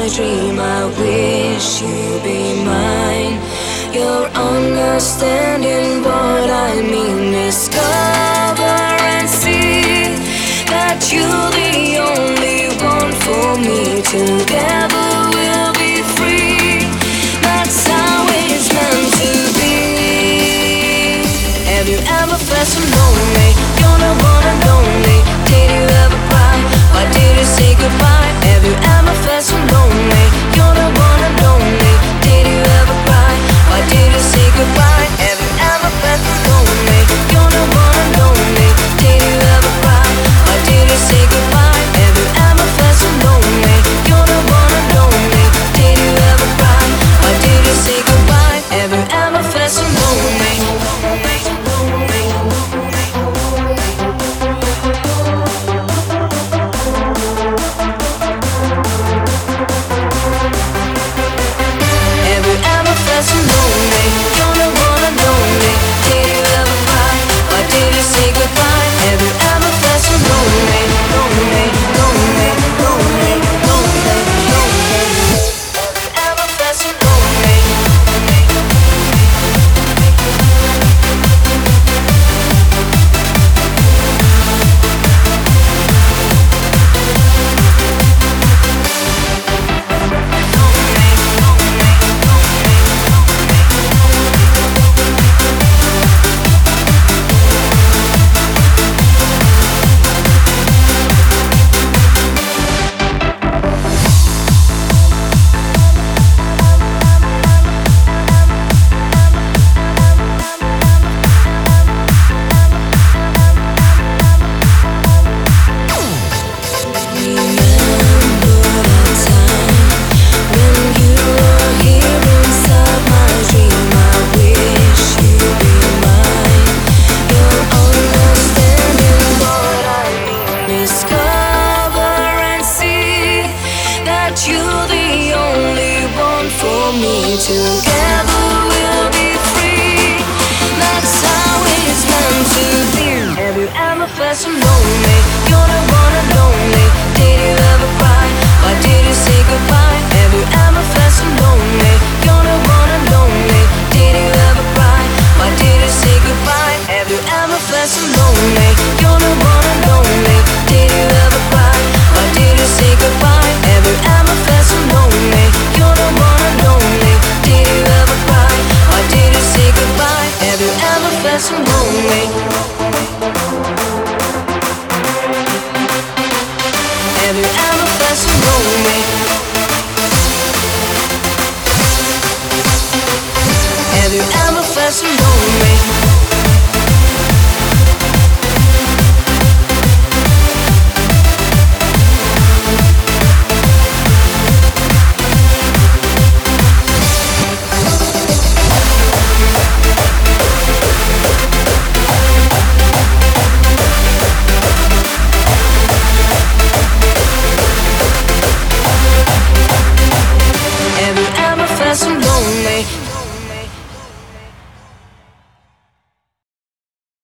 dream, I wish you'd be mine. Your understanding what I mean. Discover and see that you're the only one for me. Together we'll be free. That's how it's meant to be. Have you ever felt so lonely? You're the one and only. Did you ever cry? Why did you say goodbye? Have you ever felt so lonely? You're the one and only. Did you ever cry? Why did you say goodbye? Have you ever felt so lonely? You're the one and only. Did you ever cry? Why did you say goodbye? Have you ever felt so lonely? You're the one and only. Did you ever cry? Why did you say goodbye? Have you ever felt so lonely? So lonely, you're the one and only. Did you ever cry? Why did you say goodbye? Have you ever felt so lonely, lonely, lonely, lonely, lonely, lonely? Have you ever felt so lonely? You're the only one for me. Together we'll be free. That's how it's meant to be. Have you ever felt so lonely? You're the one and only. Did you ever cry? Why did you say goodbye? Have you ever felt so lonely? You're the one and only. Did you ever cry? Why did you say goodbye? Have you ever felt so lonely? You're the one and only. Did you ever cry? Why did you say goodbye? Have you ever felt so lonely? You're the one and only. Did you ever cry? Why did you say goodbye? Have you ever felt so lonely? Have you ever felt so lonely? Have you ever felt so lonely?